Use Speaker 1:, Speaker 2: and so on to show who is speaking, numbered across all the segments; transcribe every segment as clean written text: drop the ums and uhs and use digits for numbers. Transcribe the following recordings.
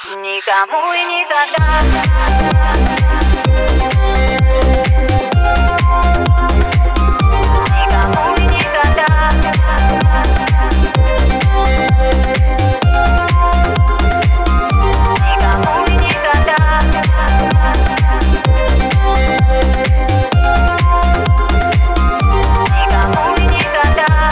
Speaker 1: Никому и никогда. Никому и никогда. Никому и никогда. Никому и никогда.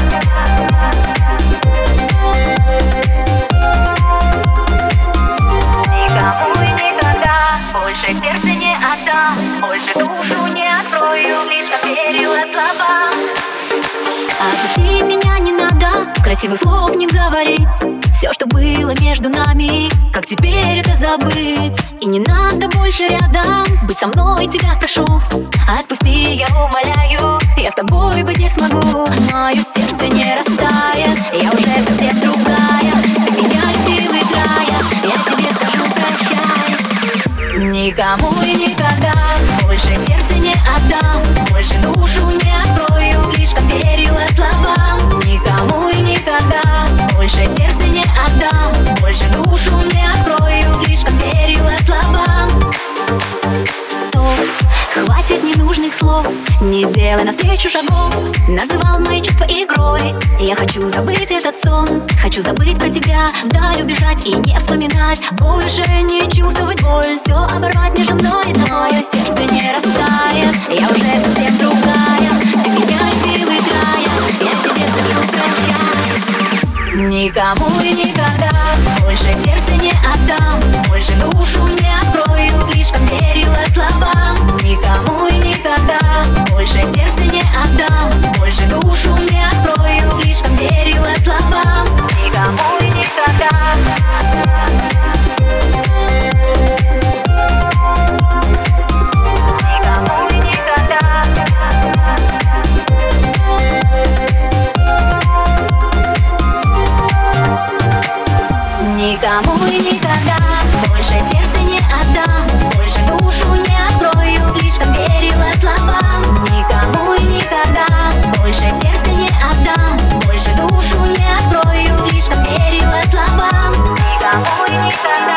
Speaker 1: Никому и никогда. Больше сердце не отдам, больше душу не открою, слишком верила слова.
Speaker 2: Отпусти меня, не надо красивых слов не говорить. Все, что было между нами, как теперь это забыть? И не надо больше рядом быть со мной, тебя прошу. Отпусти, я умоляю, я с тобой быть не смогу. Мое сердце не растает, я уже совсем другая. Ты меня любил и края, я тебе скажу прощай. Никому и никогда больше сердце не отдам, больше душу не открою, слишком верила словам. Никому и никогда больше сердце не отдам, больше душу не открою, слишком верила словам. Стоп, хватит ненужных слов, не делай навстречу шагов. Называл мои чувства игрой, я хочу забыть этот сон. Хочу забыть про тебя, вдаль убежать и не вспоминать. Больше не чувствовать боль, все оборвать между мной и тобой. Мое сердце не растает, я уже совсем другая. Ты меня любил и края, я тебе скажу прощай. Никому и никогда больше сердце не отдам, больше душу не открою, слишком верила словам. Никому и никогда больше сердце не отдам, больше душу не открою, слишком верила словам.
Speaker 1: Никому и никогда. Никому и никогда.
Speaker 2: Никому и никогда больше сердце не отдам, больше душу не открою, слишком верила словам. Никому и никогда больше сердце не отдам, больше душу не открою, слишком верила словам.
Speaker 1: Никому и никогда.